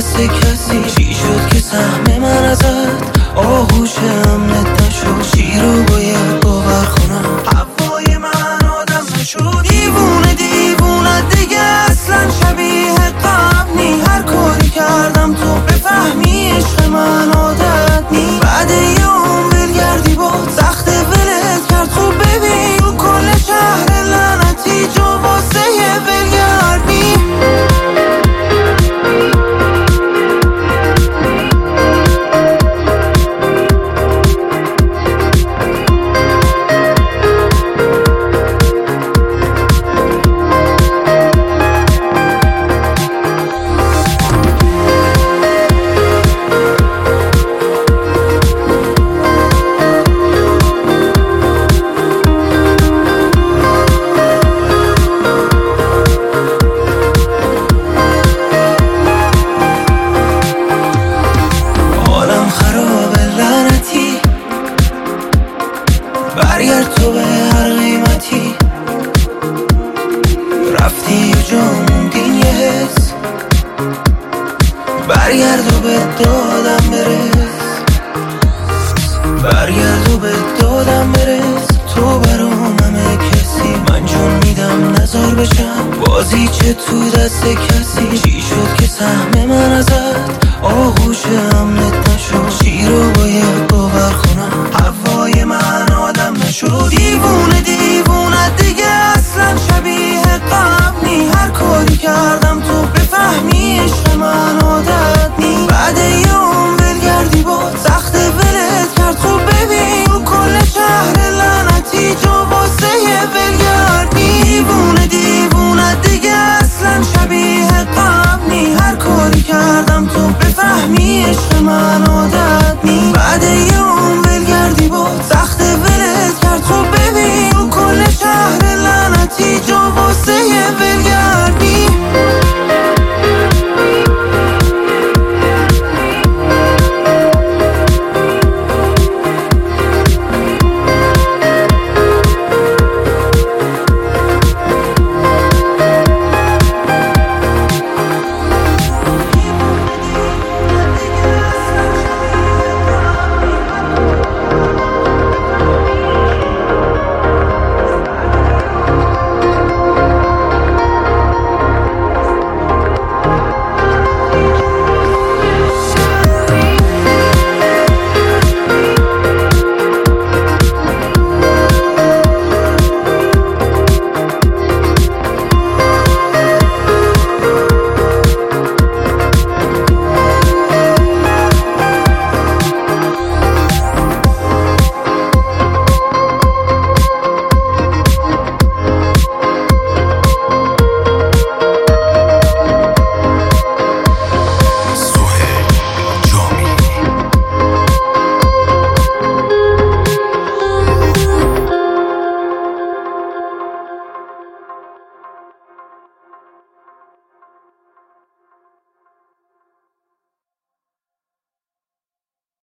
دست کسی؟ چی شد که سهم من ازت آغوش امنت نشد؟ چی رو باید باور کنم؟ هوای من آدم نشد. دیوونه دیگه اصلا شبیه قبل نی. هر کاری کردم تو بفهمی عشق من عادت نی. بعد یه عمر ولگردی باز سخت ولت کرد. تو ببین تو کل شهر لعنتی جا واسه ولگردی. برگرد تو به هر قیمتی. رفتی و جا موندین یه حس. برگرد و به دادم برس. برگرد و به دادم برس. تو برام همه کسی. من جون میدم نزار بشم بازی چه تو دست کسی. چی شد که سهم من ازت آغوش امنت نشد؟ چی رو باید باور کنم؟ هوای من آدم نشد. دیوونه دیگه اصلا شبیه قبل نی. هر کاری کردم تو بفهمی عشق من عادت نی. بعد یه عمر ولگردی باز سخت ولت کرد. تو ببین تو کل شهر لعنتی جا واسه ولگردی. دیوونه دیگه اصلا شبیه قبل نی. هر کاری کردم تو بفهمی عشق من عادت نی. بعد